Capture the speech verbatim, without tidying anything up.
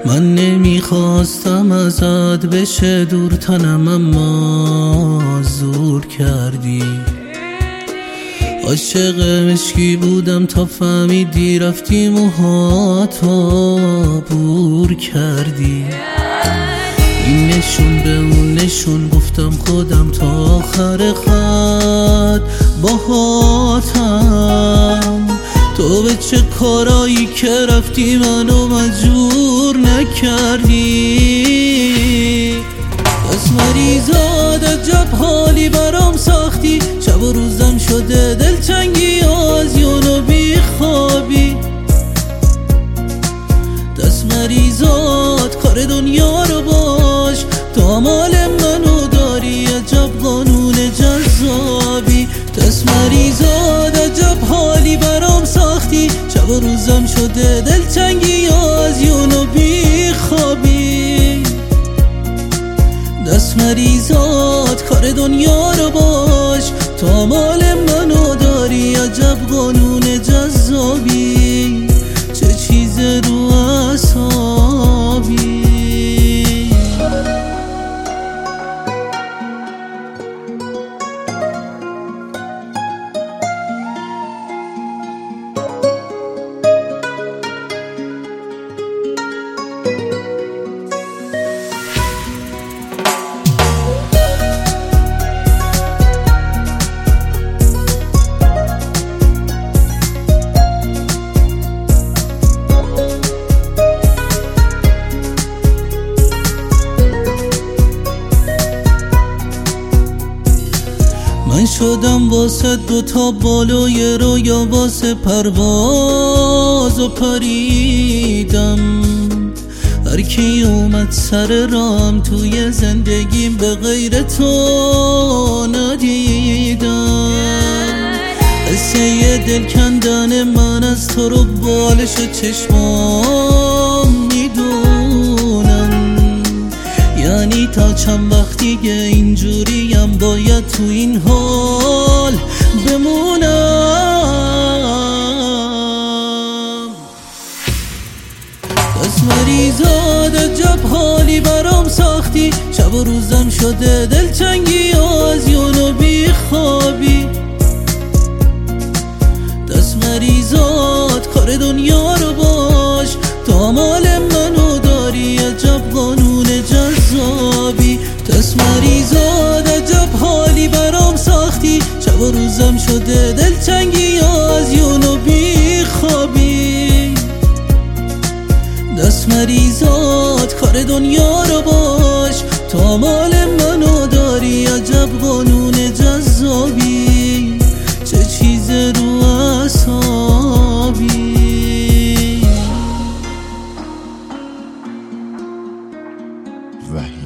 من نمیخواستم ازت بشه دور تنم، اما زور کردی. عاشق مشکی بودم تا فهمیدی، رفتی موهاتو بور کردی. این نشون به اون نشون، گفتم خودم تا آخر خط باهاتم. تو به چه کارایی که رفتی منو مجبور نکردی. بس مریضات عجب حالی برام ساختی، شب و روزم شده دلتنگی و از یونو بی خوابی. دست مریضات کار دنیا رو باش، تا مال منو داری عجب قانون جذابی. دست مریضات عجب حالی برام ساختی، شب و روزم شده دلتنگی و از یونو بی خوابی. دست مریضات کار دنیا رو باش، تا مال منو داری عجب قانون جذابی. چه چیز رو اعصابی. من شدم واسه دوتا بالوی رویا، واسه پرواز و پریدم. هر کی اومد سر رام توی زندگیم به غیر تو ندیدم. قصه دل کندن من از تو رو بالش چشمام میدونم. یعنی تا چند وقت دیگه اینجوریم باید تو این حال بمونم. دست مریضات عجب حالی برام ساختی، شب و روزم شده دلتنگی و از یونو بی خوابی. دست مریضات کار دنیا رو باش، تا مال منو داری عجب قانون جذابی. دست مریضات عجب حالی برام ساختی، شب و روزم شده دلتنگی و از یونو بی خوابی. دست مریضات کار دنیا رو باش، تا مال منو داری عجب قانون جذابی. چه چیز رو اعصابی. وحید